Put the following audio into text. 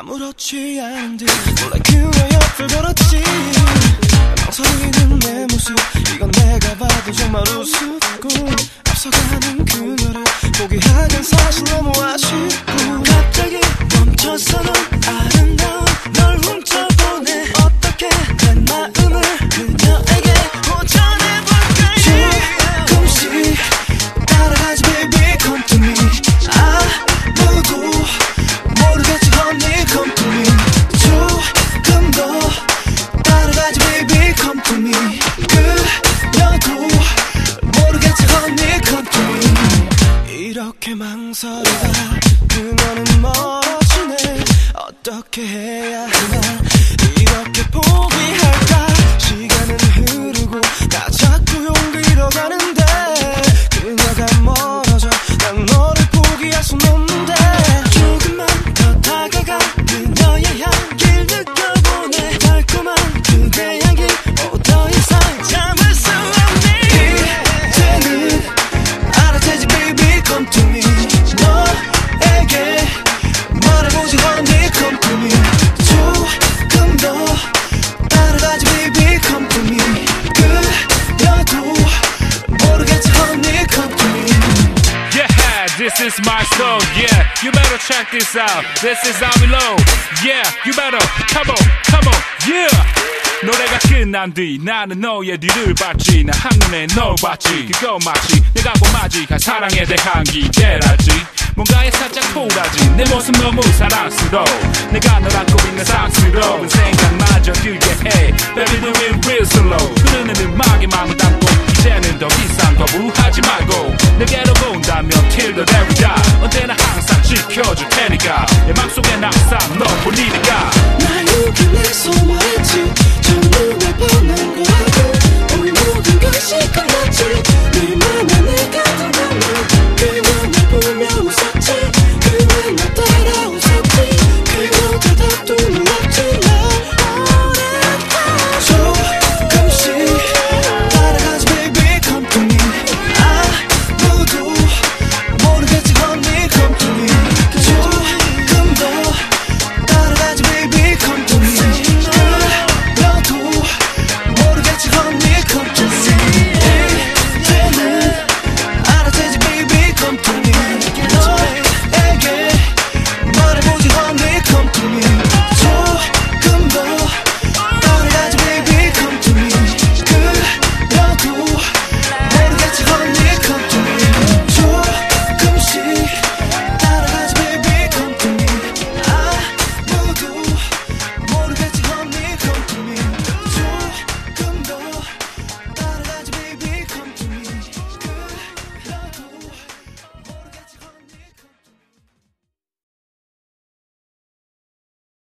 아무렇지 않은 듯 몰라 그녀 옆을 걸었지. 망설이는 내 모습 이건 내가 봐도 정말 우습고 앞서가는 그녀를 포기하긴 사실 너무 아쉽고 갑자기 멈춰서는 아름다운 널 훔쳐보내. 어떻게 내 마음을 그녀에게 도전해볼까. 조금씩 따라가지 baby come to me. 아무도 모르겠지 honey come to me. 조금 더 따라가지 baby come to me. 그녀도 모르겠지 honey come to me. 이렇게 망설이다 그녀는 멀어지네. 어떻게 해야 하나 이렇게 포기할까. 시간은 흐르고 나 자꾸 용기로 가는데 그녀가 멀어져 난 너를 포기할 순 없는데. 조금만 더 다가가 그녀의 향기를 느껴보네. 달콤한 그대 향기 더 이상 참을 수 없네. 이제는 알아채지 baby come to me. 너에게 말해보지 honey come to me. 조금 더 따라가지 baby come to me. 그녀도 모르겠지 honey come to me. Yeah, this is my song. Yeah, you better check this out. This is how we low. Yeah, you better come on, yeah. 노래가 끝난 뒤 나는 너의 뒤를 봤지. 나 한눈에 널 봤지. 그거 마치 내가 본 마지막한 사랑에 대한 기대랄지. 뭔가에 살짝 쿨하지. 내 모습 너무 사랑스러워. 내가 널 안고 있는 상스러운 생각마저 들게 해. Baby do it real slow. 흐르는 음악에 마음을 담고 이제는 더 이상 거부하지 말고 내게로 온다면 till the day we die. 언제나 항상 지켜줄 테니까 내 맘속엔 항상 널 보니까.